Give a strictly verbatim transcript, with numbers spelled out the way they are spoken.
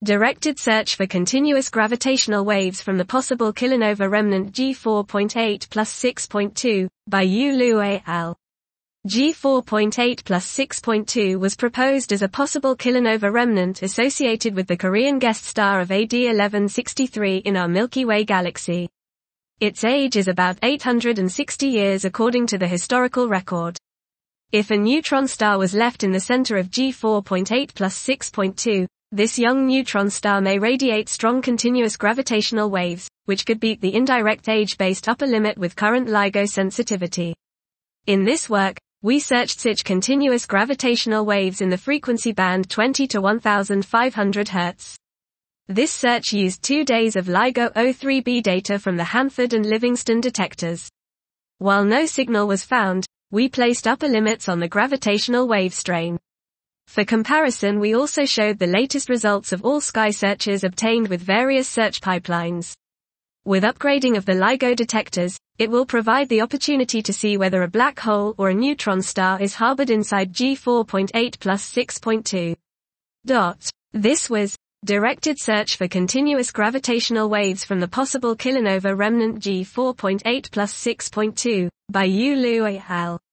Directed search for continuous gravitational waves from the possible kilonova remnant G four point eight plus six point two, by Yu Liu et al. G four point eight plus six point two was proposed as a possible kilonova remnant associated with the Korean guest star of A D eleven sixty-three in our Milky Way galaxy. Its age is about eight hundred sixty years according to the historical record. If a neutron star was left in the center of G four point eight plus six point two, this young neutron star may radiate strong continuous gravitational waves, which could beat the indirect age-based upper limit with current LIGO sensitivity. In this work, we searched such continuous gravitational waves in the frequency band twenty to fifteen hundred hertz. This search used two days of LIGO O three b data from the Hanford and Livingston detectors. While no signal was found, we placed upper limits on the gravitational wave strain. For comparison, we also showed the latest results of all sky searches obtained with various search pipelines. With upgrading of the LIGO detectors, it will provide the opportunity to see whether a black hole or a neutron star is harbored inside G four point eight plus six point two. This was Directed Search for Continuous Gravitational Waves from the Possible Kilonova Remnant G four point eight plus six point two, by Yu Liu et al.